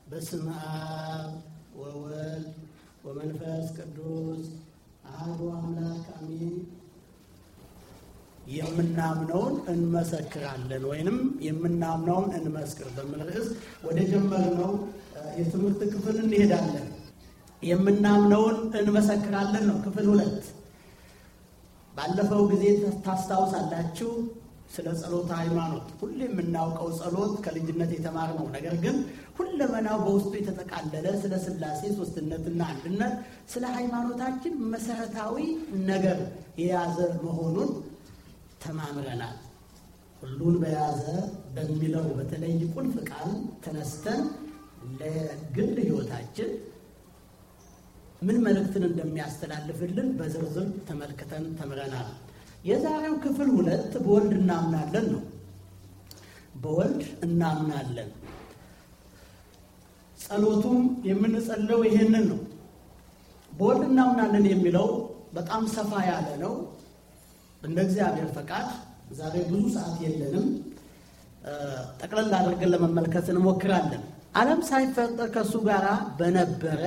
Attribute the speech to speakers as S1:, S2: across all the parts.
S1: በስመ አብ ወወልድ ወመንፈስ ቅዱስ አሐዱ አምላክ አሜን። የምናምነውን እንመሰክራለን ወይንም የምናምነውን እንመስክር በሚል ርዕስ ወደ ጀመርነው የትምህርት ክፍል እንሄዳለን። የምናምነውን እንመሰክራለን ነው ክፍል 2። ባለፈው ጊዜ ታስታውሳላችሁ ስለ ጸሎት ሃይማኖት ሁሌ የምናውቀው ጸሎት ከልጅነት የተማርነው ነገር ግን ሁለመናው በውስጡ የተጠቃለለ ስለ ሥላሴ ሶስትነትና አንድነት ስለ ሃይማኖታችን መሰረታዊ ነገር የያዘ መሆኑን ተማምረናል። ሁሉን በያዘ በሚለው በተለይ ቁልፍ ቃል ተነስተን ለግል ሕይወታችን ምን መልእክትን እንደሚያስተላልፍልን በዝርዝር ተመልክተን ተምረናል። የዛሬው ክፍል 2 በወልድ እናምናለን ነው። በወልድ እናምናለን። ጸሎቱም የምንጸልየው ይሄንን ነው። በወልድ እናምናለን የሚለው በጣም ሰፋ ያለ ነው። እንደ እግዚአብሔር ፈቃድ ዛሬ ብዙ ሰዓት የለንም። ጠቅለል አድርገን ለመመልከት እንሞክራለን። ዓለም ሳይፈጠር ከሱ ጋር በነበረ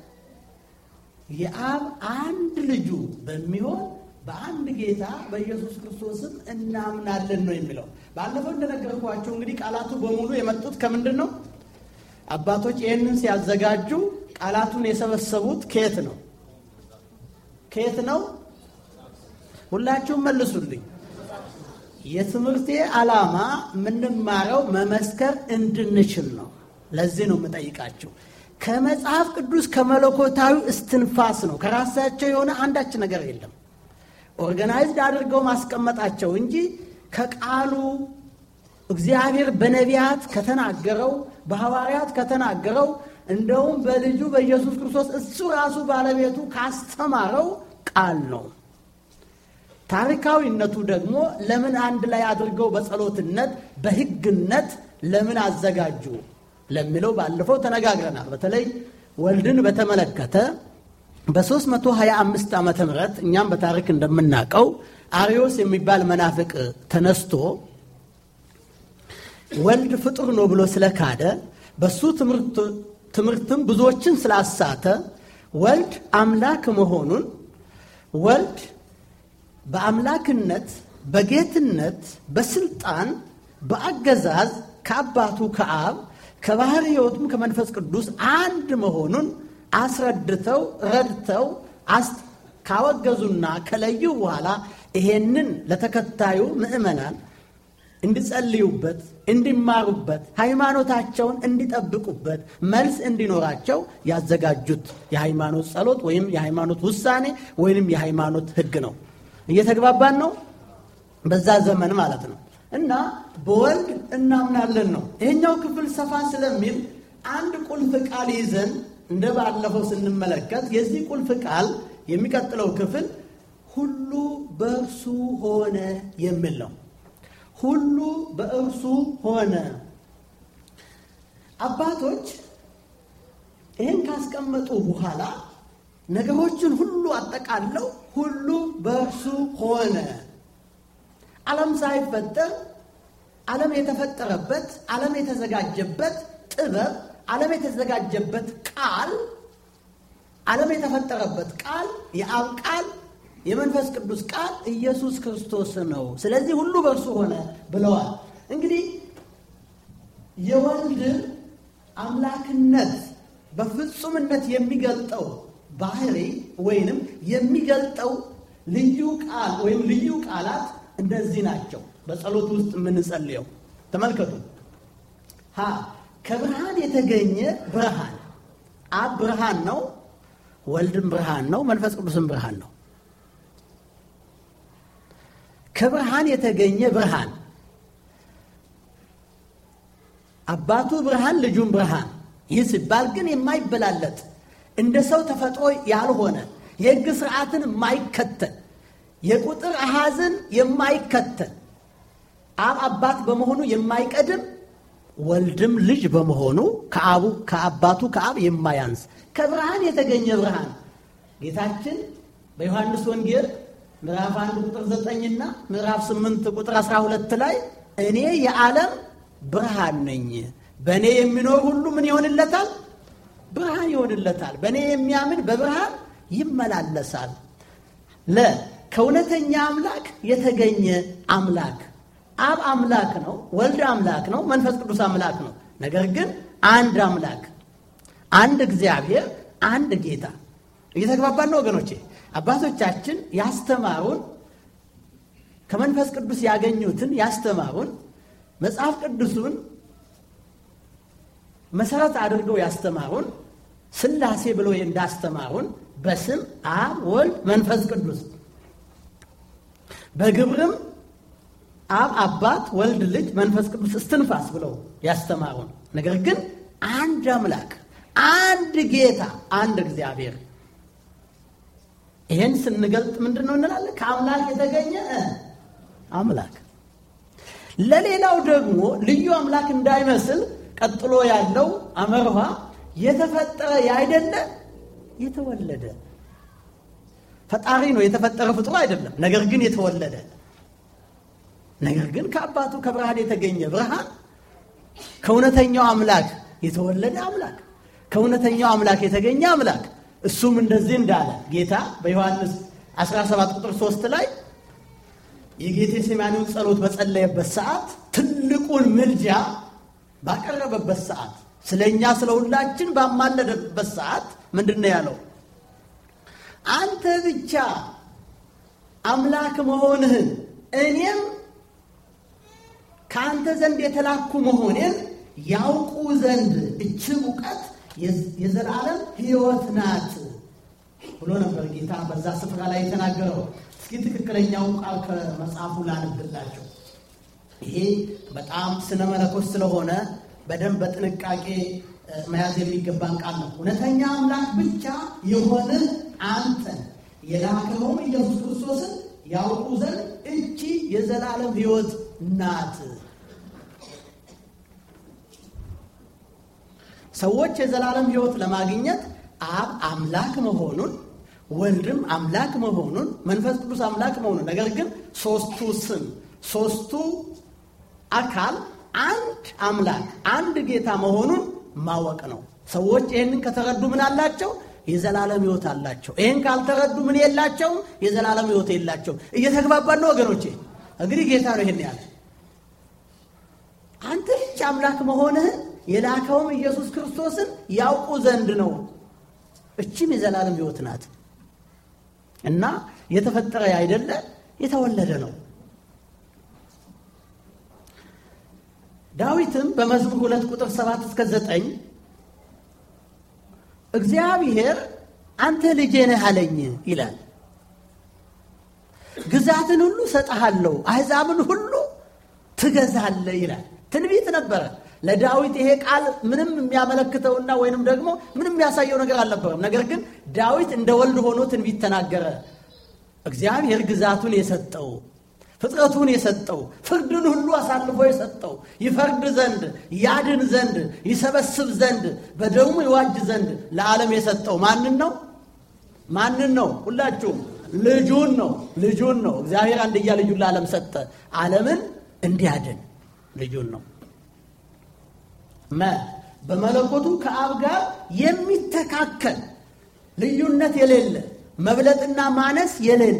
S1: የአብ አንድ ልጁ በሚሆን በአንድ ጌታ በኢየሱስ ክርስቶስም እናምናለን ነው የሚለው። ባለፈው እንደነገርኳችሁ እንግዲህ ቃላቱ በሙሉ የመጡት ከምንድን ነው? አባቶች ይህንን ሲያዘጋጁ ቃላቱን የሰበሰቡት ከየት ነው? ከየት ነው? ሁላችሁም መልሱልኝ። የትምህርቴ ዓላማ የምንማረው መመስከር እንድንችል ነው። ለዚህ ነው የምጠይቃችሁ። ከመጽሐፍ ቅዱስ ከመለኮታዊ እስትንፋስ ነው። ከራሳቸው የሆነ አንዳች ነገር የለም። ኦርጋናይዝድ አድርገው ማስቀመጣቸው እንጂ ከቃሉ እግዚአብሔር በነቢያት ከተናገረው በሐዋርያት ከተናገረው እንደውም በልጁ በኢየሱስ ክርስቶስ እሱ ራሱ ባለቤቱ ካስተማረው ቃል ነው። ታሪካዊነቱ ደግሞ ለምን አንድ ላይ አድርገው በጸሎትነት በሕግነት ለምን አዘጋጁ ለሚለው ባለፈው ተነጋግረናል። በተለይ ወልድን በተመለከተ በ325 ዓመተ ምህረት እኛም በታሪክ እንደምናውቀው አርዮስ የሚባል መናፍቅ ተነስቶ ወልድ ፍጡር ነው ብሎ ስለካደ በሱ ትምህርትም ብዙዎችን ስላሳተ ወልድ አምላክ መሆኑን ወልድ በአምላክነት በጌትነት በስልጣን በአገዛዝ ከአባቱ ከአብ ከባህር ሕይወቱም ከመንፈስ ቅዱስ አንድ መሆኑን አስረድተው ረድተው ካወገዙና ከለዩ በኋላ ይሄንን ለተከታዩ ምዕመናን እንዲጸልዩበት እንዲማሩበት ሃይማኖታቸውን እንዲጠብቁበት መልስ እንዲኖራቸው ያዘጋጁት የሃይማኖት ጸሎት ወይም የሃይማኖት ውሳኔ ወይም የሃይማኖት ሕግ ነው። እየተግባባን ነው? በዛ ዘመን ማለት ነው። እና በወልድ እናምናለን ነው። ይሄኛው ክፍል ሰፋ ስለሚል አንድ ቁልፍ ቃል ይዘን እንደ ባለፈው ስንመለከት የዚህ ቁልፍ ቃል የሚቀጥለው ክፍል ሁሉ በእርሱ ሆነ የሚል ነው። ሁሉ በእርሱ ሆነ። አባቶች ይህን ካስቀመጡ በኋላ ነገሮችን ሁሉ አጠቃለው ሁሉ በእርሱ ሆነ። ዓለም ሳይፈጠር ዓለም የተፈጠረበት ዓለም የተዘጋጀበት ጥበብ ዓለም የተዘጋጀበት ቃል ዓለም የተፈጠረበት ቃል የአብ ቃል የመንፈስ ቅዱስ ቃል ኢየሱስ ክርስቶስ ነው። ስለዚህ ሁሉ በእርሱ ሆነ ብለዋል። እንግዲህ የወልድ አምላክነት በፍጹምነት የሚገልጠው ባህሪ ወይንም የሚገልጠው ልዩ ቃል ወይም ልዩ ቃላት እንደዚህ ናቸው። በጸሎት ውስጥ የምንጸልየው ተመልከቱ። ከብርሃን የተገኘ ብርሃን። አብ ብርሃን ነው፣ ወልድም ብርሃን ነው፣ መንፈስ ቅዱስም ብርሃን ነው። ከብርሃን የተገኘ ብርሃን። አባቱ ብርሃን፣ ልጁም ብርሃን። ይህ ሲባል ግን የማይበላለጥ እንደ ሰው ተፈጥሮ ያልሆነ የሕግ ስርዓትን የማይከተል የቁጥር አሃዝን የማይከተል አብ አባት በመሆኑ የማይቀድም ወልድም ልጅ በመሆኑ ከአባቱ ከአብ የማያንስ ከብርሃን የተገኘ ብርሃን። ጌታችን በዮሐንስ ወንጌል ምዕራፍ 1 ቁጥር 9 እና ምዕራፍ 8 ቁጥር 12 ላይ እኔ የዓለም ብርሃን ነኝ በእኔ የሚኖር ሁሉ ምን ይሆንለታል? ብርሃን ይሆንለታል። በእኔ የሚያምን በብርሃን ይመላለሳል። ከእውነተኛ አምላክ የተገኘ አምላክ አብ አምላክ ነው፣ ወልድ አምላክ ነው፣ መንፈስ ቅዱስ አምላክ ነው። ነገር ግን አንድ አምላክ፣ አንድ እግዚአብሔር፣ አንድ ጌታ። እየተግባባን ነው ወገኖቼ? አባቶቻችን ያስተማሩን ከመንፈስ ቅዱስ ያገኙትን ያስተማሩን መጽሐፍ ቅዱሱን መሰረት አድርገው ያስተማሩን ሥላሴ ብለው እንዳስተማሩን በስም አብ ወልድ መንፈስ ቅዱስ፣ በግብርም አብ አባት ወልድ ልጅ መንፈስ ቅዱስ እስትንፋስ ብለው ያስተማሩን። ነገር ግን አንድ አምላክ፣ አንድ ጌታ፣ አንድ እግዚአብሔር። ይሄን ስንገልጥ ምንድነው እንላለን? ከአምላክ የተገኘ አምላክ። ለሌላው ደግሞ ልዩ አምላክ እንዳይመስል ቀጥሎ ያለው አመርሃ የተፈጠረ ያይደለ የተወለደ። ፈጣሪ ነው፣ የተፈጠረ ፍጡር አይደለም። ነገር ግን የተወለደ፣ ነገር ግን ከአባቱ ከብርሃን የተገኘ ብርሃን፣ ከእውነተኛው አምላክ የተወለደ አምላክ፣ ከእውነተኛው አምላክ የተገኘ አምላክ። እሱም እንደዚህ እንዳለ ጌታ በዮሐንስ 17 ቁጥር 3 ላይ የጌቴሴማኒውን ጸሎት በጸለየበት ሰዓት፣ ትልቁን ምልጃ ባቀረበበት ሰዓት፣ ስለኛ ስለ ሁላችን ባማለደበት ሰዓት ምንድነው ያለው? አንተ ብቻ አምላክ መሆንህን እኔም ከአንተ ዘንድ የተላኩ መሆኔን ያውቁ ዘንድ እቺ እውቀት የዘላለም ሕይወት ናት ብሎ ነበር ጌታ በዛ ስፍራ ላይ የተናገረው። እስኪ ትክክለኛው ቃል ከመጽሐፉ ላንብላችሁ። ይሄ በጣም ስነ መለኮት ስለሆነ በደንብ በጥንቃቄ መያዝ የሚገባን ቃል ነው። እውነተኛ አምላክ ብቻ የሆንህ አንተን የላከውን ኢየሱስ ክርስቶስን ያውቁ ዘንድ እቺ የዘላለም ሕይወት ናት። ሰዎች የዘላለም ሕይወት ለማግኘት አብ አምላክ መሆኑን፣ ወልድም አምላክ መሆኑን፣ መንፈስ ቅዱስ አምላክ መሆኑን፣ ነገር ግን ሶስቱ ስም ሶስቱ አካል አንድ አምላክ አንድ ጌታ መሆኑን ማወቅ ነው። ሰዎች ይህንን ከተረዱ ምን አላቸው? የዘላለም ሕይወት አላቸው። ይህን ካልተረዱ ምን የላቸውም? የዘላለም ሕይወት የላቸው። እየተግባባን ነው ወገኖቼ? እንግዲህ ጌታ ነው ይሄን ያለ። አንተ ብቻ አምላክ መሆንህን የላከውም ኢየሱስ ክርስቶስን ያውቁ ዘንድ ነው። እቺም የዘላለም ሕይወት ናት እና የተፈጠረ አይደለ የተወለደ ነው። ዳዊትም በመዝሙር 2 ቁጥር 7 እስከ 9 እግዚአብሔር አንተ ልጄ ነህ አለኝ ይላል። ግዛትን ሁሉ ሰጣሃለሁ፣ አሕዛብን ሁሉ ትገዛለህ ይላል። ትንቢት ነበረ ለዳዊት። ይሄ ቃል ምንም የሚያመለክተውና ወይንም ደግሞ ምንም የሚያሳየው ነገር አልነበረም። ነገር ግን ዳዊት እንደ ወልድ ሆኖ ትንቢት ተናገረ። እግዚአብሔር ግዛቱን የሰጠው፣ ፍጥረቱን የሰጠው፣ ፍርድን ሁሉ አሳልፎ የሰጠው፣ ይፈርድ ዘንድ፣ ያድን ዘንድ፣ ይሰበስብ ዘንድ፣ በደሙ ይዋጅ ዘንድ ለዓለም የሰጠው ማንን ነው? ማንን ነው? ሁላችሁም ልጁን ነው። ልጁን ነው። እግዚአብሔር አንድያ ልጁን ለዓለም ሰጠ፣ ዓለምን እንዲያድን ልጁን ነው። በመለኮቱ ከአብ ጋር የሚተካከል ልዩነት የሌለ መብለጥና ማነስ የሌለ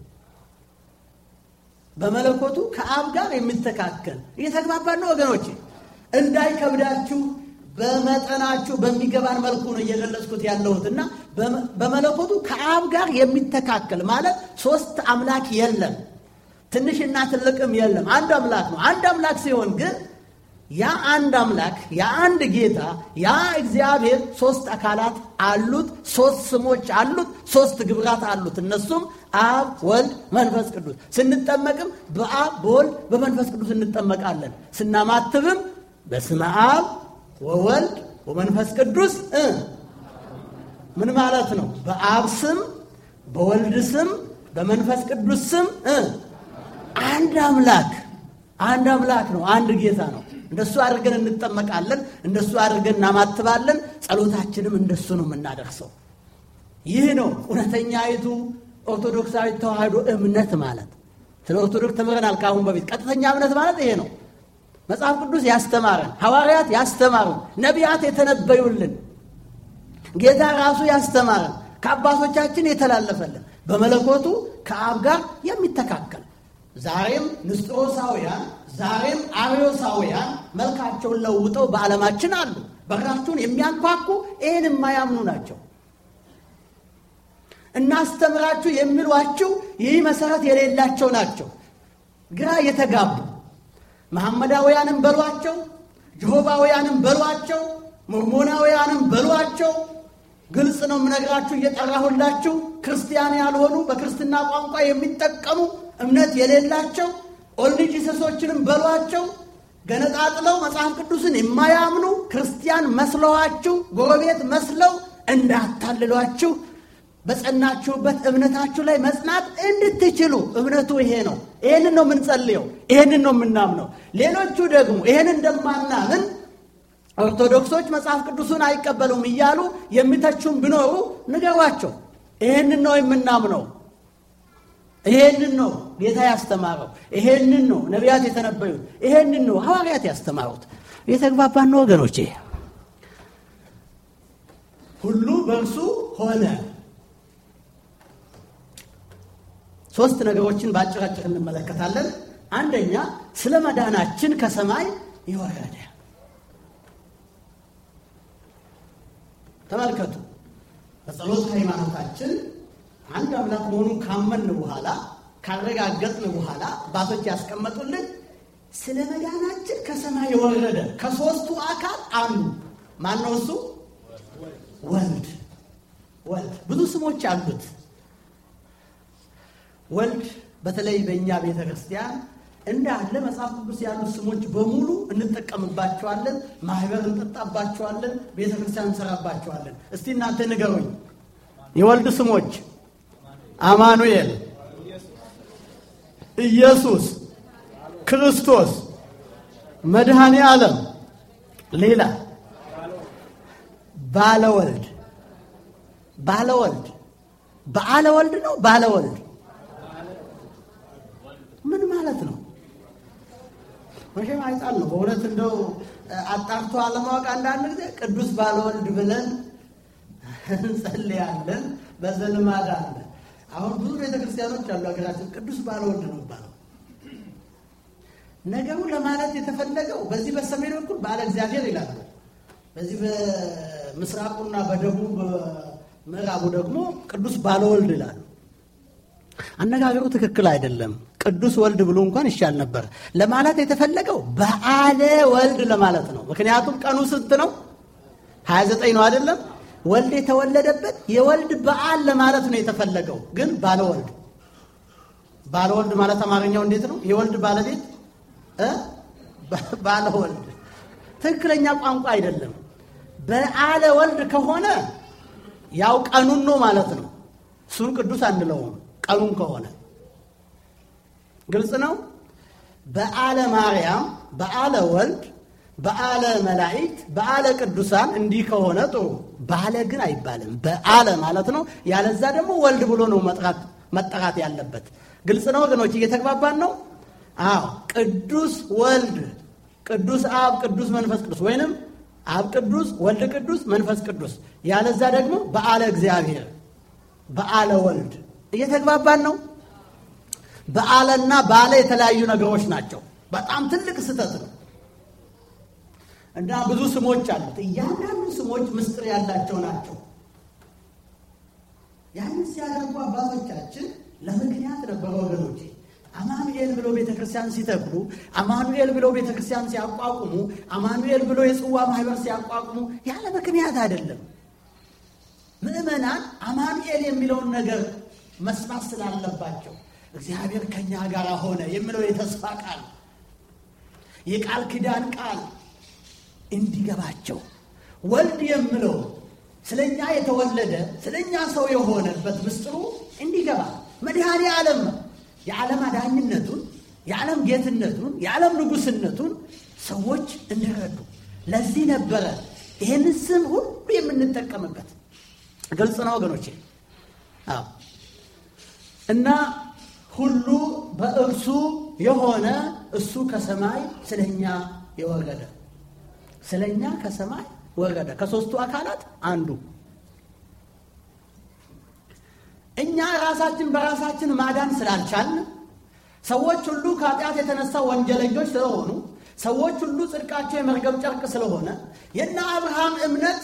S1: በመለኮቱ ከአብ ጋር የሚተካከል። እየተግባባን ነው ወገኖቼ? እንዳይከብዳችሁ በመጠናችሁ በሚገባን መልኩ ነው እየገለጽኩት ያለሁትና በመለኮቱ ከአብ ጋር የሚተካከል ማለት ሶስት አምላክ የለም፣ ትንሽና ትልቅም የለም፣ አንድ አምላክ ነው። አንድ አምላክ ሲሆን ግን ያ አንድ አምላክ ያ አንድ ጌታ ያ እግዚአብሔር ሶስት አካላት አሉት፣ ሶስት ስሞች አሉት፣ ሶስት ግብራት አሉት። እነሱም አብ ወልድ መንፈስ ቅዱስ። ስንጠመቅም በአብ በወልድ በመንፈስ ቅዱስ እንጠመቃለን። ስናማትብም በስመ አብ ወወልድ ወመንፈስ ቅዱስ ምን ማለት ነው? በአብ ስም በወልድ ስም በመንፈስ ቅዱስ ስም አንድ አምላክ ነው፣ አንድ ጌታ ነው። እንደሱ አድርገን እንጠመቃለን፣ እንደሱ አድርገን እናማትባለን። ጸሎታችንም እንደሱ ነው የምናደርሰው። ይህ ነው እውነተኛይቱ ኦርቶዶክሳዊት ተዋህዶ እምነት ማለት። ስለ ኦርቶዶክስ ተምረናል ካሁን በፊት። ቀጥተኛ እምነት ማለት ይሄ ነው። መጽሐፍ ቅዱስ ያስተማረን፣ ሐዋርያት ያስተማሩን፣ ነቢያት የተነበዩልን፣ ጌታ ራሱ ያስተማረን፣ ከአባቶቻችን የተላለፈልን በመለኮቱ ከአብ ጋር የሚተካከል ዛሬም ንስጥሮሳውያን ዛሬም አርዮሳውያን መልካቸውን ለውጠው በዓለማችን አሉ። በራቸውን የሚያንኳኩ ይህን የማያምኑ ናቸው። እናስተምራችሁ የሚሏችሁ ይህ መሰረት የሌላቸው ናቸው። ግራ የተጋቡ መሐመዳውያንም በሏቸው፣ ጀሆባውያንም በሏቸው፣ ሞርሞናውያንም በሏቸው። ግልጽ ነው የምነግራችሁ እየጠራሁላችሁ። ክርስቲያን ያልሆኑ በክርስትና ቋንቋ የሚጠቀሙ እምነት የሌላቸው ኦልድ ጂሰሶችንም በሏቸው። ገነጣጥለው መጽሐፍ ቅዱስን የማያምኑ ክርስቲያን መስለዋችሁ ጎረቤት መስለው እንዳታልሏችሁ በጸናችሁበት እምነታችሁ ላይ መጽናት እንድትችሉ እምነቱ ይሄ ነው። ይሄንን ነው የምንጸልየው፣ ይሄንን ነው የምናምነው። ሌሎቹ ደግሞ ይሄን እንደማናምን ኦርቶዶክሶች መጽሐፍ ቅዱስን አይቀበሉም እያሉ የሚተቹም ቢኖሩ ንገሯቸው። ይሄንን ነው የምናምነው፣ ይሄንን ነው ጌታ ያስተማረው፣ ይሄንን ነው ነቢያት የተነበዩት፣ ይሄንን ነው ሐዋርያት ያስተማሩት። የተግባባን ነው ወገኖቼ። ሁሉ በእርሱ ሆነ። ሶስት ነገሮችን ባጭራጭር እንመለከታለን። አንደኛ ስለ መዳናችን ከሰማይ የወረደ። ተመልከቱ። በጸሎት ሃይማኖታችን አንድ አምላክ መሆኑን ካመንን በኋላ ካረጋገጥን በኋላ አባቶች ያስቀመጡልን ስለ መዳናችን ከሰማይ የወረደ ከሶስቱ አካል አንዱ ማን ነው? እሱ ወልድ። ወልድ ብዙ ስሞች አሉት። ወልድ በተለይ በእኛ ቤተ ክርስቲያን እንዳለ መጽሐፍ ቅዱስ ያሉ ስሞች በሙሉ እንጠቀምባቸዋለን። ማህበር እንጠጣባቸዋለን። ቤተ ክርስቲያን እንሰራባቸዋለን። እስቲ እናንተ ንገሩኝ የወልድ ስሞች። አማኑኤል፣ ኢየሱስ ክርስቶስ፣ መድኃኔ ዓለም፣ ሌላ ባለወልድ። ባለወልድ ባለወልድ ነው። ባለወልድ ምን ማለት ነው? መቼም አይጣል ነው በእውነት። እንደው አጣርቶ አለማወቅ አንዳንድ ጊዜ ቅዱስ ባለወልድ ብለን እንጸልያለን። በዘልማድ አለ። አሁን ብዙ ቤተክርስቲያኖች አሉ ሀገራችን ቅዱስ ባለወልድ ነው ባለው። ነገሩ ለማለት የተፈለገው በዚህ በሰሜን በኩል ባለ እግዚአብሔር ይላሉ፣ በዚህ በምስራቁና በደቡብ ምዕራቡ ደግሞ ቅዱስ ባለወልድ ይላሉ። አነጋገሩ ትክክል አይደለም። ቅዱስ ወልድ ብሎ እንኳን ይሻል ነበር። ለማለት የተፈለገው በዓለ ወልድ ለማለት ነው። ምክንያቱም ቀኑ ስንት ነው? 29 ነው አይደለም? ወልድ የተወለደበት የወልድ በዓል ለማለት ነው የተፈለገው። ግን ባለወልድ ባለወልድ ማለት አማርኛው እንዴት ነው? የወልድ ባለቤት ባለወልድ ትክክለኛ ቋንቋ አይደለም። በዓለ ወልድ ከሆነ ያው ቀኑን ነው ማለት ነው። እሱን ቅዱስ አንለውም። ቀኑን ከሆነ ግልጽ ነው። በዓለ ማርያም፣ በዓለ ወልድ፣ በዓለ መላእክት፣ በዓለ ቅዱሳን እንዲህ ከሆነ ጥሩ። ባለ ግን አይባልም። በዓለ ማለት ነው። ያለዛ ደግሞ ወልድ ብሎ ነው መጠራት ያለበት። ግልጽ ነው ወገኖች፣ እየተግባባን ነው? አዎ። ቅዱስ ወልድ፣ ቅዱስ አብ፣ ቅዱስ መንፈስ ቅዱስ ወይንም አብ ቅዱስ፣ ወልድ ቅዱስ፣ መንፈስ ቅዱስ። ያለዛ ደግሞ በዓለ እግዚአብሔር፣ በዓለ ወልድ። እየተግባባን ነው? በዓለና ባለ የተለያዩ ነገሮች ናቸው። በጣም ትልቅ ስህተት ነው። እና ብዙ ስሞች አሉት። እያንዳንዱ ስሞች ምስጢር ያላቸው ናቸው። ያንን ሲያደርጉ አባቶቻችን ለምክንያት ነበረ ወገኖቼ። አማኑኤል ብለው ቤተክርስቲያን ሲተክሉ፣ አማኑኤል ብለው ቤተክርስቲያን ሲያቋቁሙ፣ አማኑኤል ብለው የጽዋ ማህበር ሲያቋቁሙ ያለ ምክንያት አይደለም። ምእመናን አማኑኤል የሚለውን ነገር መስማት ስላለባቸው እግዚአብሔር ከኛ ጋር ሆነ የሚለው የተስፋ ቃል፣ የቃል ኪዳን ቃል እንዲገባቸው፣ ወልድ የሚለው ስለኛ የተወለደ ስለኛ ሰው የሆነበት ምስጢሩ እንዲገባ፣ መድኃኔ ዓለም የዓለም አዳኝነቱን፣ የዓለም ጌትነቱን፣ የዓለም ንጉስነቱን ሰዎች እንዲረዱ ለዚህ ነበረ ይህንን ስም ሁሉ የምንጠቀምበት። ግልጽ ነው ወገኖቼ? አዎ። እና ሁሉ በእርሱ የሆነ እሱ ከሰማይ ስለኛ የወረደ ስለኛ ከሰማይ ወረደ ከሶስቱ አካላት አንዱ እኛ ራሳችን በራሳችን ማዳን ስላልቻልን ሰዎች ሁሉ ከኃጢአት የተነሳ ወንጀለኞች ስለሆኑ ሰዎች ሁሉ ጽድቃቸው የመርገም ጨርቅ ስለሆነ የነ አብርሃም እምነት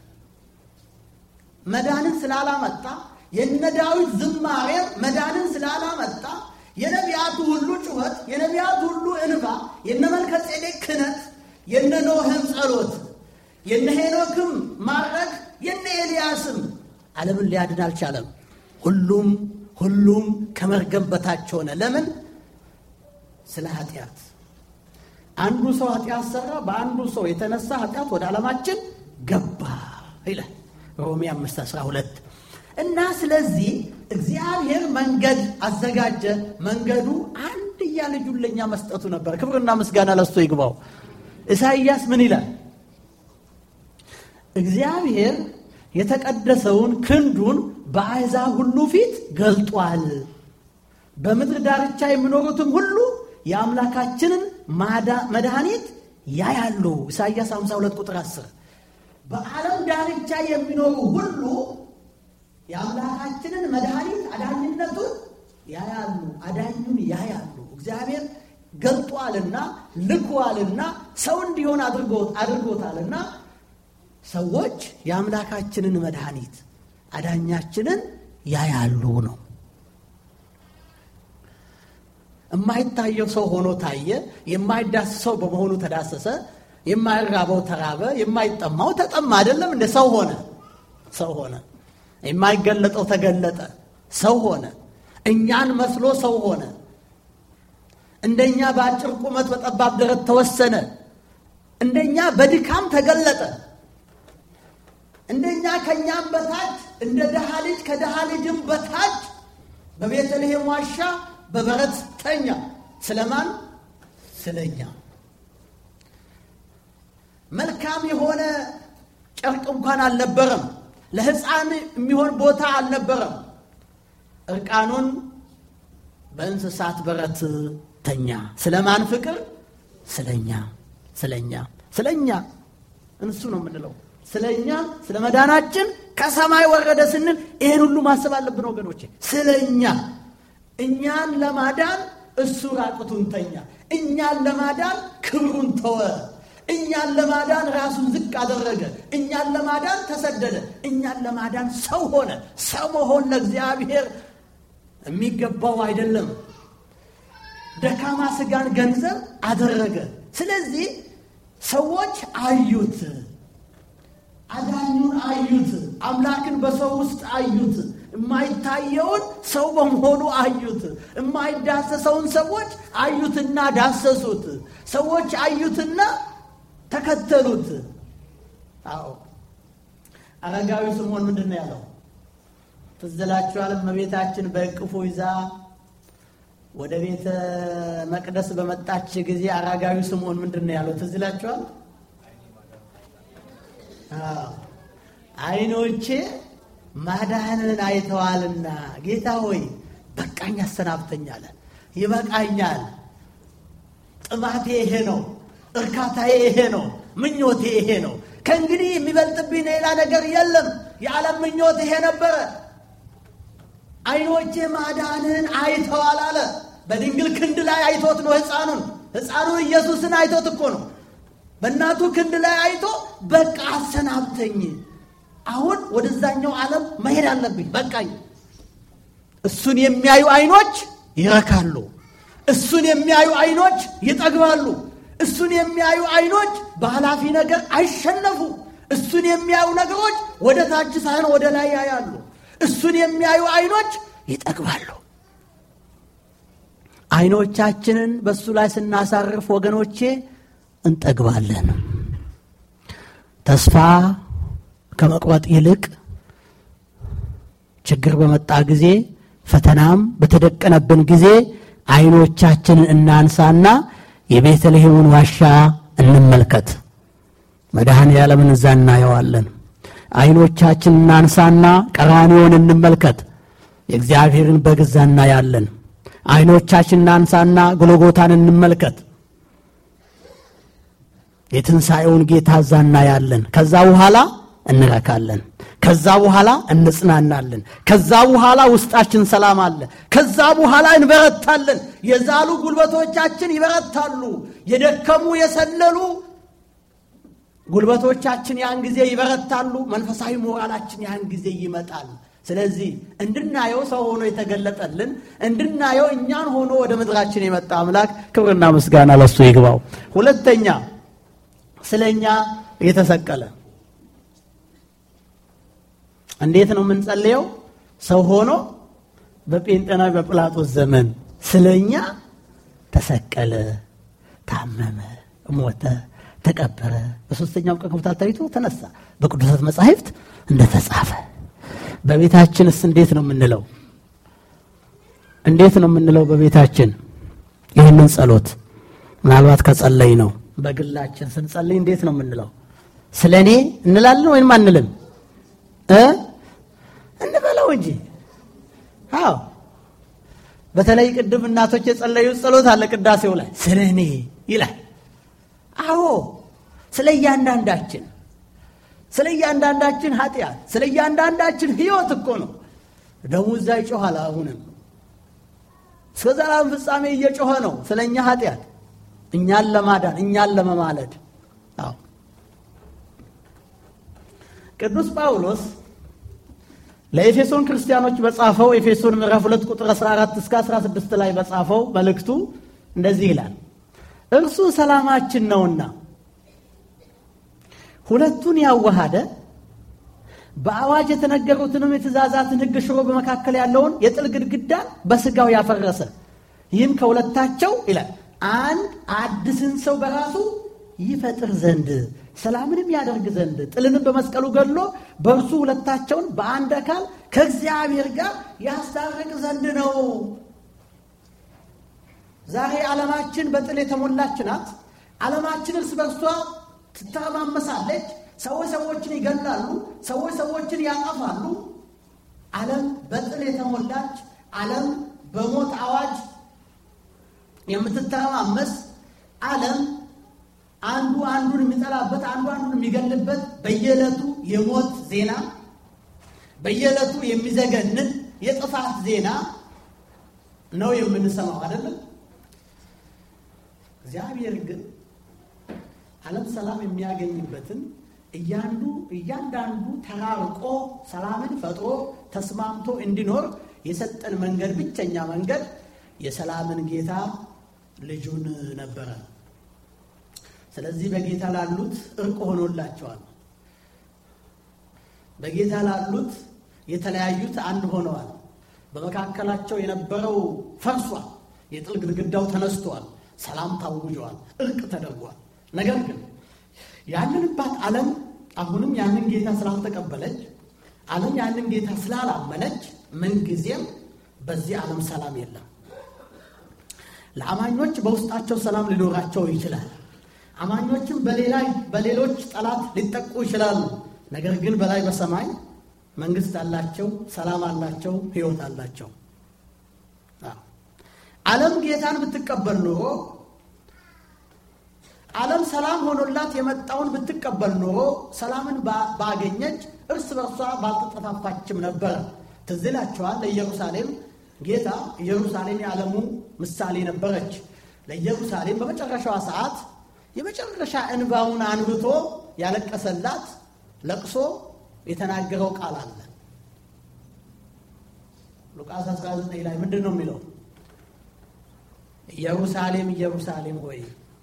S1: መዳንን ስላላመጣ የነ ዳዊት ዝማሬ መዳንን ስላላመጣ የነቢያቱ ሁሉ ጩኸት የነቢያቱ ሁሉ እንባ የነ መልከጼዴቅ ክህነት የነ ኖህም ጸሎት የነ ሄኖክም ማረግ የነ ኤልያስም ዓለምን ሊያድን አልቻለም ሁሉም ከመርገም በታች ሆነ ለምን ስለ ኃጢአት አንዱ ሰው ኃጢአት ሰራ በአንዱ ሰው የተነሳ ኃጢአት ወደ ዓለማችን ገባ ይላል ሮሜ 5:12 እና ስለዚህ እግዚአብሔር መንገድ አዘጋጀ መንገዱ አንድያ ልጁን ለኛ መስጠቱ ነበር ክብርና ምስጋና ለሱ ይግባው ኢሳይያስ ምን ይላል እግዚአብሔር የተቀደሰውን ክንዱን በአሕዛብ ሁሉ ፊት ገልጧል በምድር ዳርቻ የሚኖሩትም ሁሉ የአምላካችንን መድኃኒት ያያሉ ኢሳይያስ 52:10 በዓለም ዳርቻ የሚኖሩ ሁሉ የአምላካችንን መድኃኒት አዳኝነቱን ያያሉ አዳኙን ያያሉ እግዚአብሔር ገልጧልና ልኳልና ሰው እንዲሆን አድርጎታልና ሰዎች የአምላካችንን መድኃኒት አዳኛችንን ያያሉ ነው የማይታየው ሰው ሆኖ ታየ የማይዳሰሰው በመሆኑ ተዳሰሰ የማይራበው ተራበ የማይጠማው ተጠማ አይደለም እንደ ሰው ሆነ የማይገለጠው ተገለጠ ሰው ሆነ እኛን መስሎ ሰው ሆነ እንደኛ በአጭር ቁመት በጠባብ ደረት ተወሰነ እንደኛ በድካም ተገለጠ እንደኛ ከኛም በታች እንደ ደሃ ልጅ ከደሃ ልጅም በታች በቤተልሔም ዋሻ በበረት ተኛ ስለማን ስለኛ መልካም የሆነ ጨርቅ እንኳን አልነበረም ለሕፃን የሚሆን ቦታ አልነበረም እርቃኑን በእንስሳት በረት ተኛ ስለማን ፍቅር ስለኛ እንሱ ነው የምንለው ስለኛ ስለመዳናችን ከሰማይ ወረደ ስንል ይሄን ሁሉ ማሰብ አለብን ወገኖቼ ስለኛ እኛን ለማዳን እሱ ራቁቱን ተኛ እኛን ለማዳን ክብሩን ተወ እኛን ለማዳን ራሱን ዝቅ አደረገ እኛን ለማዳን ተሰደደ እኛን ለማዳን ሰው ሆነ ሰው መሆን ለእግዚአብሔር የሚገባው አይደለም ደካማ ስጋን ገንዘብ አደረገ ስለዚህ ሰዎች አዩት አዳኙን አዩት አምላክን በሰው ውስጥ አዩት የማይታየውን ሰው በመሆኑ አዩት የማይዳሰሰውን ሰዎች አዩትና ዳሰሱት ሰዎች አዩትና ተከተሉት አዎ አረጋዊ ስምዖን ምንድነው ያለው ትዝላችኋል እመቤታችን በእቅፉ ይዛ ወደ ቤተ መቅደስ በመጣች ጊዜ አረጋዊ ስምዖን ምንድነው ያለው ትዝላችኋል አይኖቼ ማዳንን አይተዋልና ጌታ ሆይ በቃኝ አሰናብተኛል ይበቃኛል ጥማቴ ይሄ ነው እርካታዬ ይሄ ነው ምኞቴ ይሄ ነው ከእንግዲህ የሚበልጥብኝ ሌላ ነገር የለም የዓለም ምኞት ይሄ ነበር አይኖቼ ማዳንን አይተዋል አለ በድንግል ክንድ ላይ አይቶት ነው ህፃኑን ኢየሱስን አይቶት እኮ ነው በእናቱ ክንድ ላይ አይቶ በቃ አሰናብተኝ አሁን ወደዛኛው ዓለም መሄድ አለብኝ በቃኝ እሱን የሚያዩ አይኖች ይረካሉ እሱን የሚያዩ አይኖች ይጠግባሉ እሱን የሚያዩ አይኖች በኃላፊ ነገር አይሸነፉ እሱን የሚያዩ ነገሮች ወደ ታች ሳይሆን ወደ ላይ ያያሉ እሱን የሚያዩ አይኖች ይጠግባሉ አይኖቻችንን በሱ ላይ ስናሳርፍ ወገኖቼ እንጠግባለን ተስፋ ከመቁረጥ ይልቅ ችግር በመጣ ጊዜ ፈተናም በተደቀነብን ጊዜ አይኖቻችንን እናንሳና የቤተልሔምን ዋሻ እንመልከት መድኃኔዓለምን እዛ እናየዋለን አይኖቻችንን እናንሳና ቀራንዮን እንመልከት የእግዚአብሔርን በግ እዛ እናያለን አይኖቻችንን አንሳና ጎልጎታን እንመልከት። የትንሣኤውን ጌታ ዛና ያለን ከዛ በኋላ እንረካለን። ከዛ በኋላ እንጽናናለን። ከዛ በኋላ ውስጣችን ሰላም አለ። ከዛ በኋላ እንበረታለን። የዛሉ ጉልበቶቻችን ይበረታሉ። የደከሙ የሰለሉ ጉልበቶቻችን ያን ጊዜ ይበረታሉ። መንፈሳዊ ሞራላችን ያን ጊዜ ይመጣል። ስለዚህ እንድናየው ሰው ሆኖ የተገለጠልን እንድናየው እኛን ሆኖ ወደ ምድራችን የመጣ አምላክ ክብርና ምስጋና ለሱ ይግባው። ሁለተኛ ስለኛ የተሰቀለ። እንዴት ነው የምንጸልየው? ሰው ሆኖ በጴንጤና በጲላጦስ ዘመን ስለኛ ተሰቀለ፣ ታመመ፣ ሞተ፣ ተቀበረ፣ በሶስተኛው ቀን ከሙታን ተለይቶ ተነሳ፣ በቅዱሳት መጻሕፍት እንደተጻፈ። በቤታችንስ እንዴት ነው የምንለው? እንዴት ነው የምንለው በቤታችን ይህንን ጸሎት? ምናልባት ከጸለይ ነው በግላችን ስንጸልይ እንዴት ነው የምንለው? ስለኔ እንላለን ወይም አንልም? እንበለው እንጂ። አዎ በተለይ ቅድም እናቶች የጸለዩት ጸሎት አለ ቅዳሴው ላይ ስለኔ ይላል። አዎ ስለ እያንዳንዳችን ኃጢአት፣ ስለ እያንዳንዳችን ሕይወት እኮ ነው ደሙ እዛ ይጮሃል። አሁንም እስከ ዘላለም ፍጻሜ እየጮኸ ነው ስለኛ ኃጢአት፣ እኛን ለማዳን፣ እኛን ለመማለድ። አዎ ቅዱስ ጳውሎስ ለኤፌሶን ክርስቲያኖች በጻፈው ኤፌሶን ምዕራፍ 2 ቁጥር 14 እስከ 16 ላይ በጻፈው መልእክቱ እንደዚህ ይላል። እርሱ ሰላማችን ነውና ሁለቱን ያዋሃደ በአዋጅ የተነገሩትንም የትእዛዛትን ሕግ ሽሮ በመካከል ያለውን የጥል ግድግዳን በሥጋው ያፈረሰ፣ ይህም ከሁለታቸው ይላል አንድ አዲስን ሰው በራሱ ይፈጥር ዘንድ ሰላምንም ያደርግ ዘንድ ጥልንም በመስቀሉ ገድሎ በእርሱ ሁለታቸውን በአንድ አካል ከእግዚአብሔር ጋር ያስታርቅ ዘንድ ነው። ዛሬ ዓለማችን በጥል የተሞላች ናት። ዓለማችን እርስ በርሷ ትተማመሳለች። ሰዎች ሰዎችን ይገላሉ፣ ሰዎች ሰዎችን ያጠፋሉ። ዓለም በጥል የተሞላች፣ ዓለም በሞት አዋጅ የምትተማመስ፣ ዓለም አንዱ አንዱን የሚጠላበት፣ አንዱ አንዱን የሚገልበት፣ በየዕለቱ የሞት ዜና፣ በየዕለቱ የሚዘገንን የጥፋት ዜና ነው የምንሰማው አይደለም? እግዚአብሔር ግን ዓለም ሰላም የሚያገኝበትን እያንዳንዱ ተራርቆ ሰላምን ፈጥሮ ተስማምቶ እንዲኖር የሰጠን መንገድ፣ ብቸኛ መንገድ የሰላምን ጌታ ልጁን ነበረ። ስለዚህ በጌታ ላሉት እርቅ ሆኖላቸዋል። በጌታ ላሉት የተለያዩት አንድ ሆነዋል። በመካከላቸው የነበረው ፈርሷል። የጥል ግድግዳው ተነስቷል። ሰላም ታውጇል። እርቅ ተደርጓል። ነገር ግን ያንንባት ዓለም አሁንም ያንን ጌታ ስላልተቀበለች፣ ዓለም ያንን ጌታ ስላላመነች ምንጊዜም በዚህ ዓለም ሰላም የለም። ለአማኞች በውስጣቸው ሰላም ሊኖራቸው ይችላል። አማኞችም በሌሎች ጠላት ሊጠቁ ይችላሉ። ነገር ግን በላይ በሰማይ መንግስት አላቸው፣ ሰላም አላቸው፣ ሕይወት አላቸው። ዓለም ጌታን ብትቀበል ኖሮ፣ ዓለም ሰላም ሆኖላት የመጣውን ብትቀበል ኖሮ ሰላምን ባገኘች እርስ በርሷ ባልተጠፋፋችም ነበር። ትዝ ይላችኋል ለኢየሩሳሌም ጌታ ኢየሩሳሌም የዓለሙ ምሳሌ ነበረች። ለኢየሩሳሌም በመጨረሻዋ ሰዓት የመጨረሻ እንባውን አንብቶ ያለቀሰላት ለቅሶ የተናገረው ቃል አለ። ሉቃስ 19 ላይ ምንድን ነው የሚለው? ኢየሩሳሌም ኢየሩሳሌም ሆይ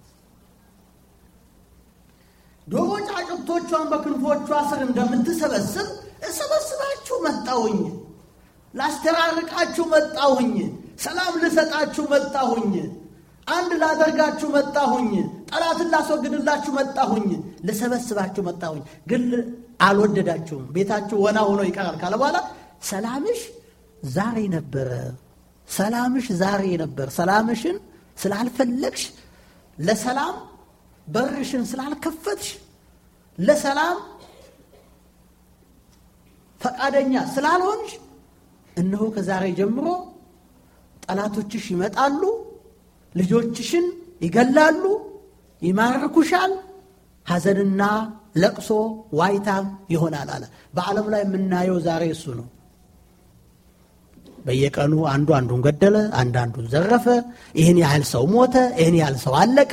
S1: ዶሮ ጫጩቶቿን በክንፎቿ ስር እንደምትሰበስብ እሰበስባችሁ መጣሁኝ፣ ላስተራርቃችሁ መጣሁኝ፣ ሰላም ልሰጣችሁ መጣሁኝ፣ አንድ ላደርጋችሁ መጣሁኝ፣ ጠላትን ላስወግድላችሁ መጣሁኝ፣ ልሰበስባችሁ መጣሁኝ። ግን አልወደዳችሁም፣ ቤታችሁ ወና ሆኖ ይቀራል ካለ በኋላ ሰላምሽ ዛሬ ነበረ፣ ሰላምሽ ዛሬ ነበር። ሰላምሽን ስላልፈለግሽ፣ ለሰላም በርሽን ስላልከፈትሽ፣ ለሰላም ፈቃደኛ ስላልሆንሽ እነሆ ከዛሬ ጀምሮ ጠላቶችሽ ይመጣሉ፣ ልጆችሽን ይገላሉ፣ ይማርኩሻል፣ ሐዘንና ለቅሶ ዋይታ ይሆናል አለ። በዓለም ላይ የምናየው ዛሬ እሱ ነው። በየቀኑ አንዱን ገደለ፣ አንዱን ዘረፈ፣ ይህን ያህል ሰው ሞተ፣ ይህን ያህል ሰው አለቀ።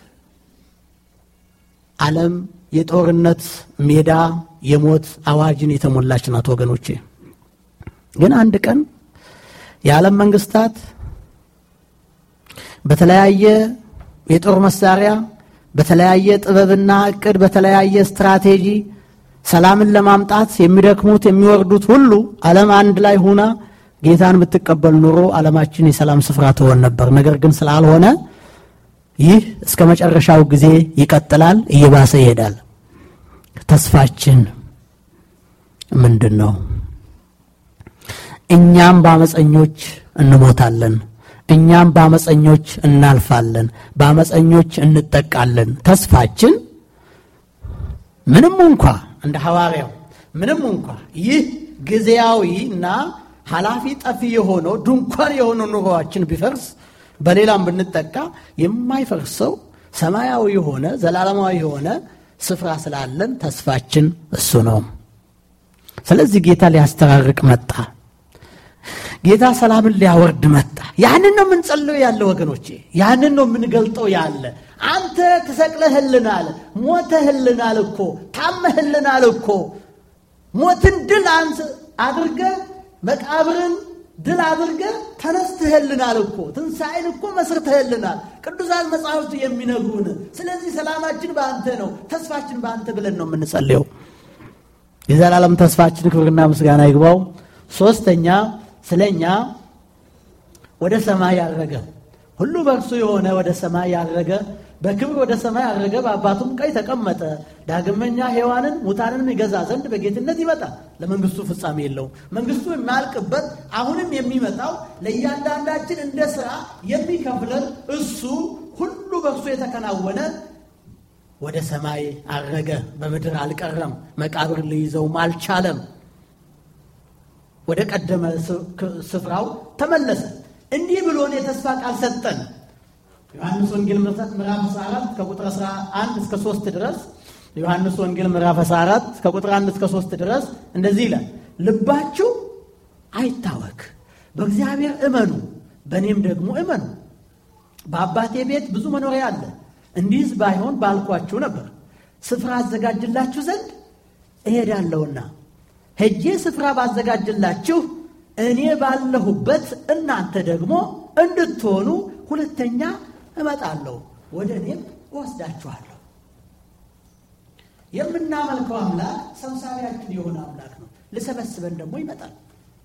S1: ዓለም የጦርነት ሜዳ የሞት አዋጅን የተሞላች ናት ወገኖቼ። ግን አንድ ቀን የዓለም መንግስታት በተለያየ የጦር መሳሪያ በተለያየ ጥበብና እቅድ በተለያየ ስትራቴጂ ሰላምን ለማምጣት የሚደክሙት የሚወርዱት ሁሉ ዓለም አንድ ላይ ሆና ጌታን ብትቀበል ኑሮ ዓለማችን የሰላም ስፍራ ትሆን ነበር። ነገር ግን ስላልሆነ ይህ እስከ መጨረሻው ጊዜ ይቀጥላል፣ እየባሰ ይሄዳል። ተስፋችን ምንድነው? እኛም በአመፀኞች እንሞታለን፣ እኛም በአመፀኞች እናልፋለን፣ በአመፀኞች እንጠቃለን። ተስፋችን ምንም እንኳ እንደ ሐዋርያው ምንም እንኳ ይህ ጊዜያዊና ኃላፊ ጠፊ የሆነው ድንኳን የሆነው ኑሮአችን ቢፈርስ በሌላም ብንጠቃ የማይፈርሰው ሰማያዊ የሆነ ዘላለማዊ የሆነ ስፍራ ስላለን ተስፋችን እሱ ነው። ስለዚህ ጌታ ሊያስተራርቅ መጣ። ጌታ ሰላምን ሊያወርድ መጣ። ያንን ነው የምንጸልየው ያለ ወገኖቼ፣ ያንን ነው የምንገልጠው ያለ። አንተ ተሰቅለህልናል፣ ሞተህልናል እኮ፣ ታመህልናል እኮ፣ ሞትን ድል አድርገህ መቃብርን ድል አድርገህ ተነስተህልናል እኮ፣ ትንሣኤን እኮ መስርተህልናል ቅዱሳን መጻሕፍቱ የሚነግሩን። ስለዚህ ሰላማችን በአንተ ነው፣ ተስፋችን በአንተ ብለን ነው የምንጸልየው። የዘላለም ተስፋችን ክብርና ምስጋና ይግባው። ሶስተኛ ስለኛ ወደ ሰማይ ያረገ ሁሉ በእርሱ የሆነ ወደ ሰማይ ያረገ በክብር ወደ ሰማይ ያረገ በአባቱም ቀኝ ተቀመጠ። ዳግመኛ ሕያዋንን ሙታንንም ይገዛ ዘንድ በጌትነት ይመጣል። ለመንግስቱ ፍጻሜ የለውም። መንግስቱ የማያልቅበት አሁንም የሚመጣው ለእያንዳንዳችን እንደ ሥራ የሚከፍለን እሱ ሁሉ በእርሱ የተከናወነ ወደ ሰማይ አረገ። በምድር አልቀረም፣ መቃብር ሊይዘውም አልቻለም። ወደ ቀደመ ስፍራው ተመለሰ። እንዲህ ብሎን የተስፋ ቃል ሰጠን። ዮሐንስ ወንጌል ምዕራፍ 14 ከቁጥር 11 እስከ 3 ድረስ ዮሐንስ ወንጌል ምዕራፍ 14 ከቁጥር 1 እስከ 3 ድረስ እንደዚህ ይላል። ልባችሁ አይታወክ፣ በእግዚአብሔር እመኑ፣ በእኔም ደግሞ እመኑ። በአባቴ ቤት ብዙ መኖሪያ አለ። እንዲህስ ባይሆን ባልኳችሁ ነበር። ስፍራ አዘጋጅላችሁ ዘንድ እሄዳለሁና ሄጄ ስፍራ ባዘጋጅላችሁ እኔ ባለሁበት እናንተ ደግሞ እንድትሆኑ ሁለተኛ እመጣለሁ፣ ወደ እኔም እወስዳችኋለሁ። የምናመልከው አምላክ ሰብሳቢያችን የሆነ አምላክ ነው። ሊሰበስበን ደግሞ ይመጣል።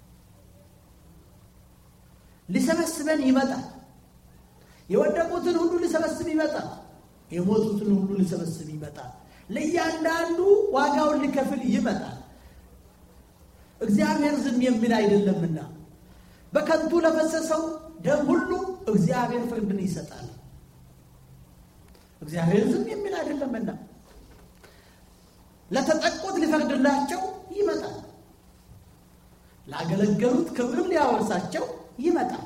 S1: ሊሰበስበን ይመጣል። የወደቁትን ሁሉ ሊሰበስብ ይመጣል። የሞቱትን ሁሉ ሊሰበስብ ይመጣል። ለእያንዳንዱ ዋጋውን ሊከፍል ይመጣል። እግዚአብሔር ዝም የሚል አይደለምና በከንቱ ለፈሰሰው ደም ሁሉ እግዚአብሔር ፍርድን ይሰጣል። እግዚአብሔር ዝም የሚል አይደለምና ለተጠቁት ሊፈርድላቸው ይመጣል። ላገለገሉት ክብርን ሊያወርሳቸው ይመጣል።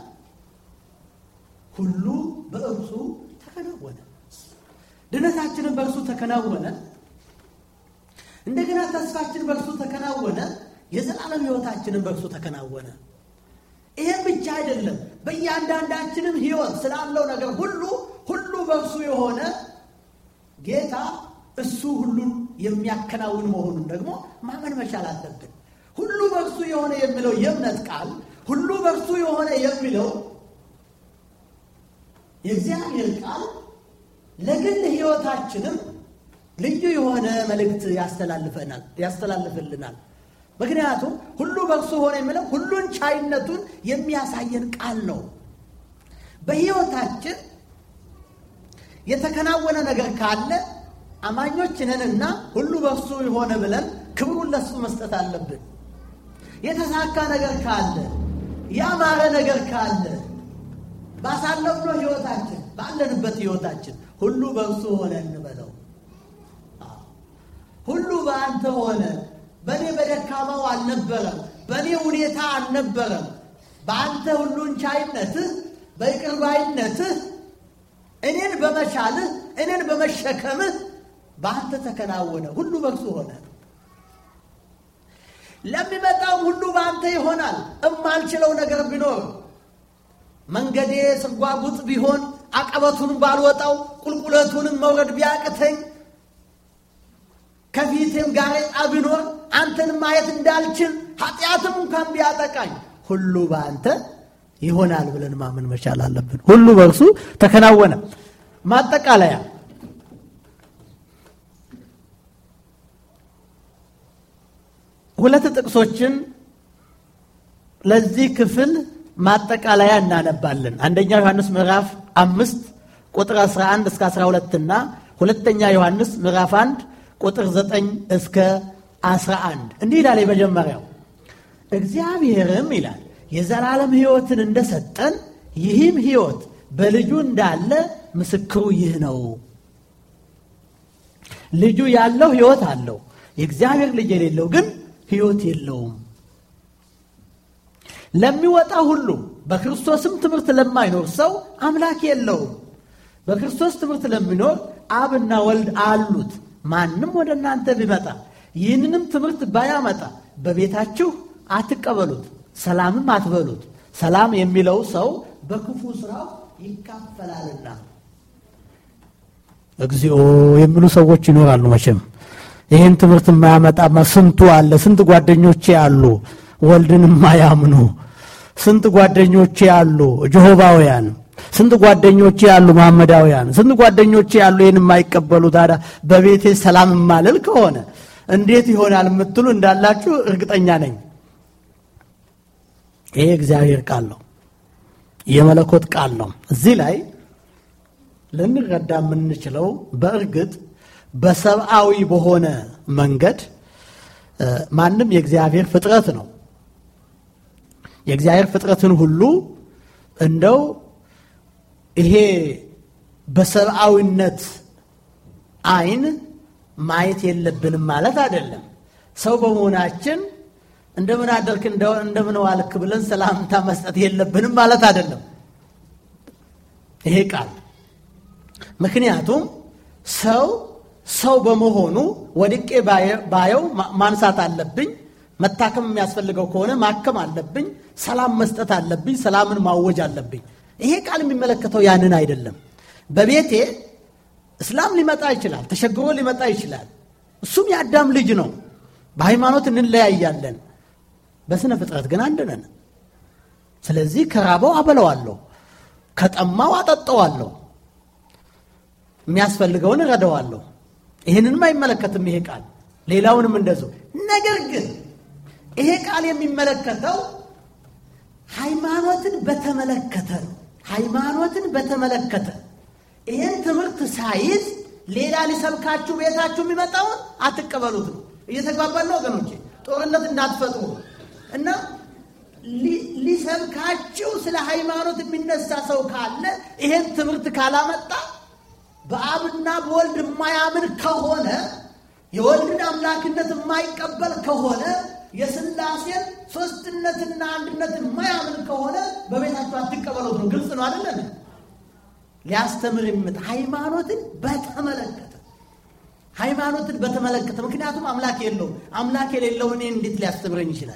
S1: ሁሉ በእርሱ ተከናወነ። ድነታችንን በእርሱ ተከናወነ። እንደገና ተስፋችን በእርሱ ተከናወነ። የዘላለም ሕይወታችንን በእርሱ ተከናወነ። ይሄ ብቻ አይደለም። በእያንዳንዳችንም ሕይወት ስላለው ነገር ሁሉ በእርሱ የሆነ ጌታ እሱ ሁሉን የሚያከናውን መሆኑን ደግሞ ማመን መቻል አለብን። ሁሉ በእርሱ የሆነ የሚለው የእምነት ቃል ሁሉ በእርሱ የሆነ የሚለው የእግዚአብሔር ቃል ለግል ሕይወታችንም ልዩ የሆነ መልእክት ያስተላልፍልናል። ምክንያቱም ሁሉ በእርሱ ሆነ የሚለው ሁሉን ቻይነቱን የሚያሳየን ቃል ነው። በሕይወታችን የተከናወነ ነገር ካለ አማኞች ነንና ሁሉ በእርሱ የሆነ ብለን ክብሩን ለሱ መስጠት አለብን። የተሳካ ነገር ካለ፣ ያማረ ነገር ካለ ባሳለፍነው ሕይወታችን ባለንበት ሕይወታችን ሁሉ በእርሱ ሆነ እንበለው። ሁሉ በአንተ ሆነ። በእኔ በደካማው አልነበረም፣ በእኔ ሁኔታ አልነበረም። በአንተ ሁሉን ቻይነትህ በይቅር ባይነትህ እኔን በመቻልህ እኔን በመሸከምህ በአንተ ተከናወነ፣ ሁሉ በእርሱ ሆነ። ለሚመጣው ሁሉ በአንተ ይሆናል። እማልችለው ነገር ቢኖር መንገዴ ስርጓጉጥ ቢሆን አቀበቱንም ባልወጣው ቁልቁለቱንም መውረድ ቢያቅተኝ ከፊቴም ጋሬጣ ቢኖር አንተን ማየት እንዳልችል ኃጢአትም እንኳን ቢያጠቃኝ ሁሉ በአንተ ይሆናል ብለን ማመን መቻል አለብን። ሁሉ በእርሱ ተከናወነ። ማጠቃለያ ሁለት ጥቅሶችን ለዚህ ክፍል ማጠቃለያ እናነባለን። አንደኛ ዮሐንስ ምዕራፍ 5 ቁጥር 11 እስከ 12 እና ሁለተኛ ዮሐንስ ምዕራፍ 1 ቁጥር 9 እስከ 11 እንዲህ ይላል። የመጀመሪያው እግዚአብሔርም ይላል የዘላለም ሕይወትን እንደሰጠን ይህም ሕይወት በልጁ እንዳለ ምስክሩ ይህ ነው። ልጁ ያለው ሕይወት አለው፣ የእግዚአብሔር ልጅ የሌለው ግን ሕይወት የለውም። ለሚወጣ ሁሉ በክርስቶስም ትምህርት ለማይኖር ሰው አምላክ የለውም። በክርስቶስ ትምህርት ለሚኖር አብና ወልድ አሉት። ማንም ወደ እናንተ ቢመጣ ይህንንም ትምህርት ባያመጣ በቤታችሁ አትቀበሉት፣ ሰላምም አትበሉት። ሰላም የሚለው ሰው በክፉ ስራው ይካፈላልና። እግዚኦ የሚሉ ሰዎች ይኖራሉ። መቼም ይህን ትምህርት የማያመጣማ ስንቱ አለ። ስንት ጓደኞቼ አሉ ወልድን የማያምኑ፣ ስንት ጓደኞቼ አሉ ጀሆባውያን፣ ስንት ጓደኞቼ አሉ መሐመዳውያን፣ ስንት ጓደኞቼ አሉ ይህን የማይቀበሉ። ታዲያ በቤቴ ሰላም የማልል ከሆነ እንዴት ይሆናል የምትሉ እንዳላችሁ እርግጠኛ ነኝ። ይሄ እግዚአብሔር ቃል ነው፣ የመለኮት ቃል ነው። እዚህ ላይ ልንረዳ የምንችለው በእርግጥ በሰብአዊ በሆነ መንገድ ማንም የእግዚአብሔር ፍጥረት ነው። የእግዚአብሔር ፍጥረትን ሁሉ እንደው ይሄ በሰብአዊነት አይን ማየት የለብንም ማለት አይደለም። ሰው በመሆናችን እንደምን አደርክ እንደምን ዋልክ ብለን ሰላምታ መስጠት የለብንም ማለት አይደለም ይሄ ቃል። ምክንያቱም ሰው በመሆኑ ወድቄ ባየው ማንሳት አለብኝ፣ መታከም የሚያስፈልገው ከሆነ ማከም አለብኝ፣ ሰላም መስጠት አለብኝ፣ ሰላምን ማወጅ አለብኝ። ይሄ ቃል የሚመለከተው ያንን አይደለም። በቤቴ እስላም ሊመጣ ይችላል፣ ተሸግሮ ሊመጣ ይችላል። እሱም የአዳም ልጅ ነው። በሃይማኖት እንለያያለን፣ በስነ ፍጥረት ግን አንድ ነን። ስለዚህ ከራበው አበለዋለሁ፣ ከጠማው አጠጣዋለሁ፣ የሚያስፈልገውን እረዳዋለሁ። ይህንንም አይመለከትም ይሄ ቃል፣ ሌላውንም እንደዚሁ። ነገር ግን ይሄ ቃል የሚመለከተው ሃይማኖትን በተመለከተ ነው። ሃይማኖትን በተመለከተ ይህን ትምህርት ሳይዝ ሌላ ሊሰብካችሁ ቤታችሁ የሚመጣውን አትቀበሉት ነው። እየተግባባን ነው ወገኖቼ? ጦርነት እንዳትፈጥሩ እና ሊሰብካችሁ ስለ ሃይማኖት የሚነሳ ሰው ካለ ይሄን ትምህርት ካላመጣ በአብና በወልድ የማያምን ከሆነ የወልድን አምላክነት የማይቀበል ከሆነ የሥላሴን ሶስትነትና አንድነት የማያምን ከሆነ በቤታችሁ አትቀበሉት ነው። ግልጽ ነው አይደል? ሊያስተምር ይምጥ ሃይማኖትን በተመለከተ ምክንያቱም አምላክ የለውም። አምላክ የሌለው እኔ እንዴት ሊያስተምረኝ ይችላል?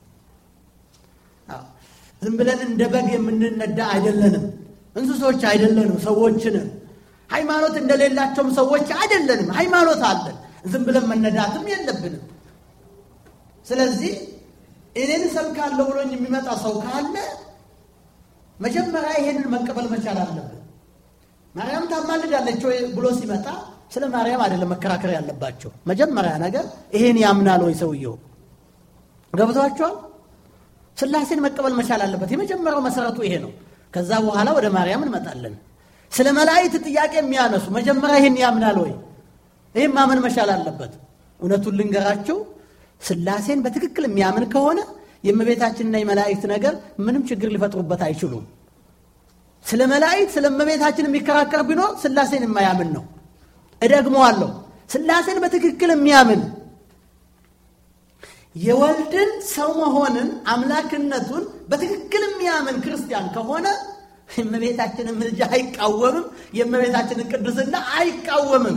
S1: ዝም ብለን እንደ በግ የምንነዳ አይደለንም። እንስሶች አይደለንም፣ ሰዎች ነን። ሃይማኖት እንደሌላቸውም ሰዎች አይደለንም። ሃይማኖት አለን። ዝም ብለን መነዳትም የለብንም። ስለዚህ እኔን ሰብካለሁ ብሎኝ የሚመጣ ሰው ካለ መጀመሪያ ይሄንን መቀበል መቻል አለብን። ማርያም ታማልዳለች ወይ ብሎ ሲመጣ ስለ ማርያም አይደለም መከራከር ያለባቸው። መጀመሪያ ነገር ይሄን ያምናል ወይ ሰውየው? ገብቷችኋል? ሥላሴን መቀበል መቻል አለበት። የመጀመሪያው መሰረቱ ይሄ ነው። ከዛ በኋላ ወደ ማርያም እንመጣለን። ስለ መላእክት ጥያቄ የሚያነሱ መጀመሪያ ይሄን ያምናል ወይ? ይሄን ማመን መቻል አለበት። እውነቱን ልንገራችሁ፣ ሥላሴን በትክክል የሚያምን ከሆነ የእመቤታችንና የመላእክት ነገር ምንም ችግር ሊፈጥሩበት አይችሉም። ስለ መላእክት ስለ እመቤታችን የሚከራከር ቢኖር ሥላሴን የማያምን ነው። እደግመዋለሁ፣ ሥላሴን በትክክል የሚያምን የወልድን ሰው መሆንን አምላክነቱን በትክክል የሚያምን ክርስቲያን ከሆነ የእመቤታችንን ምልጃ አይቃወምም፣ የእመቤታችንን ቅድስና አይቃወምም።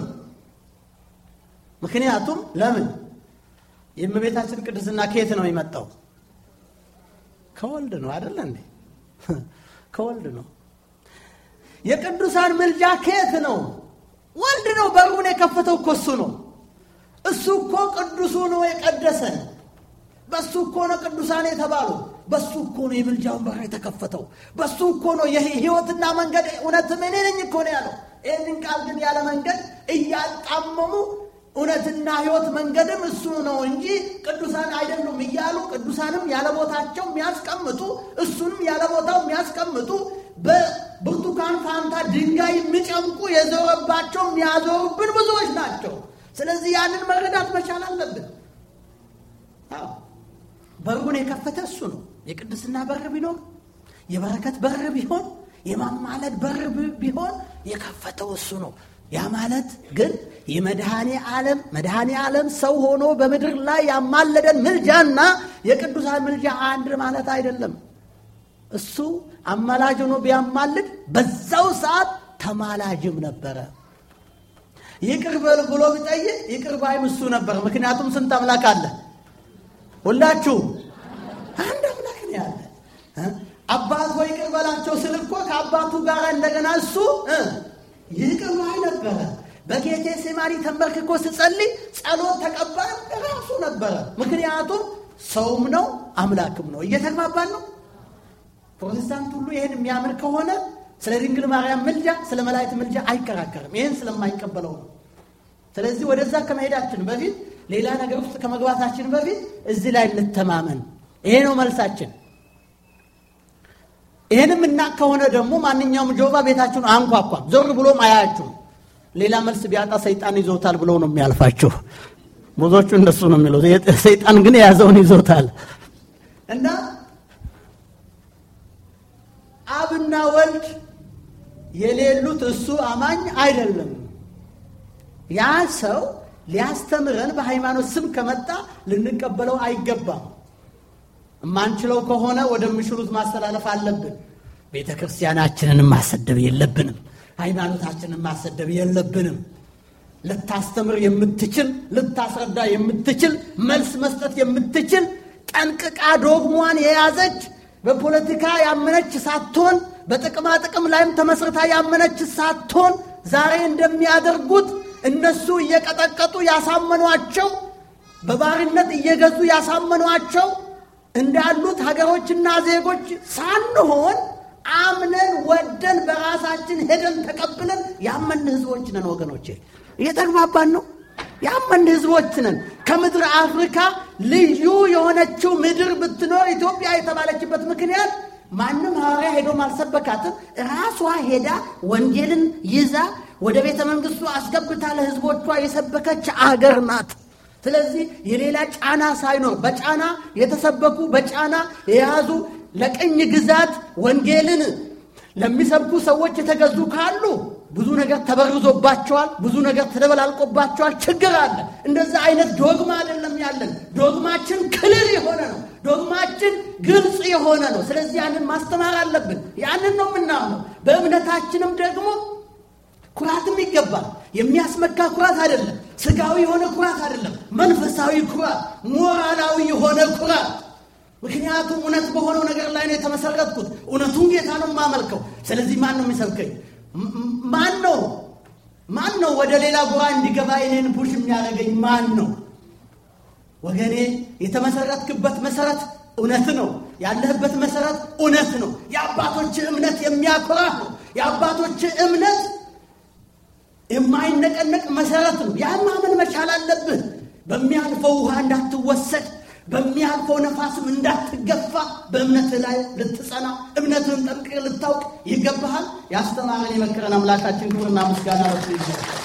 S1: ምክንያቱም ለምን? የእመቤታችን ቅድስና ከየት ነው የመጣው? ከወልድ ነው አይደል እንዴ? ከወልድ ነው። የቅዱሳን ምልጃ ከየት ነው? ወልድ ነው። በሩን የከፈተው እኮ እሱ ነው። እሱ እኮ ቅዱሱ ነው የቀደሰን። በሱ እኮ ነው ቅዱሳን የተባሉ። በሱ እኮ ነው የምልጃውን በር የተከፈተው። በሱ እኮ ነው የሕይወትና መንገድ እውነትም እኔ ነኝ እኮ ነው ያለው። ይህንን ቃል ግን ያለ መንገድ እያጣመሙ እውነትና ሕይወት መንገድም እሱ ነው እንጂ ቅዱሳን አይደሉም እያሉ ቅዱሳንም ያለ ቦታቸው የሚያስቀምጡ እሱንም ያለ ቦታው የሚያስቀምጡ በብርቱካን ፋንታ ድንጋይ የሚጨምቁ የዞረባቸው የሚያዞሩብን ብዙዎች ናቸው። ስለዚህ ያንን መረዳት መቻል አለብን። በሩን የከፈተ እሱ ነው። የቅድስና በር ቢኖር፣ የበረከት በር ቢሆን፣ የማማለድ በር ቢሆን የከፈተው እሱ ነው። ያ ማለት ግን የመድኃኔ ዓለም ሰው ሆኖ በምድር ላይ ያማለደን ምልጃና የቅዱሳን ምልጃ አንድ ማለት አይደለም። እሱ አማላጅ ሆኖ ቢያማልድ በዛው ሰዓት ተማላጅም ነበረ። ይቅር በል ብሎ ቢጠይቅ ይቅር ባይም እሱ ነበር። ምክንያቱም ስንት አምላክ አለ? ሁላችሁ አንድ አምላክ ነው ያለ። አባት ሆይ ይቅር በላቸው ስል እኮ ከአባቱ ጋር እንደገና እሱ ይቅር ባይ ነበረ። በጌቴ ሴማኒ ተንበርክኮ ሲጸልይ ጸሎት ተቀባይ ራሱ ነበረ። ምክንያቱም ሰውም ነው አምላክም ነው። እየተግባባን ነው። ፕሮቴስታንት ሁሉ ይሄን የሚያምር ከሆነ ስለ ድንግል ማርያም ምልጃ፣ ስለ መላእክት ምልጃ አይከራከርም። ይሄን ስለማይቀበለው ነው። ስለዚህ ወደዛ ከመሄዳችን በፊት ሌላ ነገር ውስጥ ከመግባታችን በፊት እዚህ ላይ እንተማመን። ይሄ ነው መልሳችን። ይሄንም እና ከሆነ ደግሞ ማንኛውም ጆባ ቤታችሁን አንኳኳም፣ ዞር ብሎም አያችሁ። ሌላ መልስ ቢያጣ ሰይጣን ይዞታል ብሎ ነው የሚያልፋችሁ። ብዙዎቹ እንደሱ ነው የሚሉት። ሰይጣን ግን የያዘውን ይዞታል። እና አብና ወልድ የሌሉት እሱ አማኝ አይደለም። ያ ሰው ሊያስተምረን በሃይማኖት ስም ከመጣ ልንቀበለው አይገባም። ማንችለው ከሆነ ወደምሽሉት ማስተላለፍ አለብን። ቤተክርስቲያናችንን ማሰደብ የለብንም። ሃይማኖታችንን ማሰደብ የለብንም። ልታስተምር የምትችል፣ ልታስረዳ የምትችል፣ መልስ መስጠት የምትችል፣ ጠንቅቃ ዶግሟን የያዘች፣ በፖለቲካ ያመነች ሳትሆን፣ በጥቅማ ጥቅም ላይም ተመስርታ ያመነች ሳትሆን፣ ዛሬ እንደሚያደርጉት እነሱ እየቀጠቀጡ ያሳመኗቸው፣ በባርነት እየገዙ ያሳመኗቸው እንዳሉት ሀገሮችና ዜጎች ሳንሆን አምነን ወደን በራሳችን ሄደን ተቀብለን ያመን ህዝቦች ነን። ወገኖቼ እየተግባባን ነው። ያመን ህዝቦች ነን። ከምድር አፍሪካ ልዩ የሆነችው ምድር ብትኖር ኢትዮጵያ የተባለችበት ምክንያት ማንም ሐዋርያ ሄዶ ማልሰበካትም ራሷ ሄዳ ወንጌልን ይዛ ወደ ቤተ መንግስቱ አስገብታ ለህዝቦቿ የሰበከች አገር ናት። ስለዚህ የሌላ ጫና ሳይኖር በጫና የተሰበኩ በጫና የያዙ ለቀኝ ግዛት ወንጌልን ለሚሰብኩ ሰዎች የተገዙ ካሉ ብዙ ነገር ተበርዞባቸዋል፣ ብዙ ነገር ተደበላልቆባቸዋል፣ ችግር አለ። እንደዛ አይነት ዶግማ አይደለም ያለን። ዶግማችን ክልል የሆነ ነው። ዶግማችን ግልጽ የሆነ ነው። ስለዚህ ያንን ማስተማር አለብን። ያንን ነው የምናምነው። በእምነታችንም ደግሞ ኩራትም ይገባል። የሚያስመካ ኩራት አይደለም፣ ስጋዊ የሆነ ኩራት አይደለም፣ መንፈሳዊ ኩራት፣ ሞራላዊ የሆነ ኩራት። ምክንያቱም እውነት በሆነው ነገር ላይ ነው የተመሰረትኩት። እውነቱን ጌታ ነው የማመልከው። ስለዚህ ማን ነው የሚሰብከኝ? ማን ነው ወደ ሌላ ጎራ እንዲገባ እኔን ፑሽ የሚያደርገኝ? ማን ነው? ወገኔ የተመሰረትክበት መሰረት እውነት ነው። ያለህበት መሰረት እውነት ነው። የአባቶች እምነት የሚያኮራ ነው። የአባቶች እምነት የማይነቀነቅ መሰረት ነው። ያን ማመን መቻል አለብህ። በሚያልፈው ውሃ እንዳትወሰድ፣ በሚያልፈው ነፋስም እንዳትገፋ፣ በእምነትህ ላይ ልትጸና፣ እምነትህን ጠንቅቀህ ልታውቅ ይገባሃል። ያስተማረን የመከረን አምላካችን ክብርና ምስጋና ለእሱ ይሁን።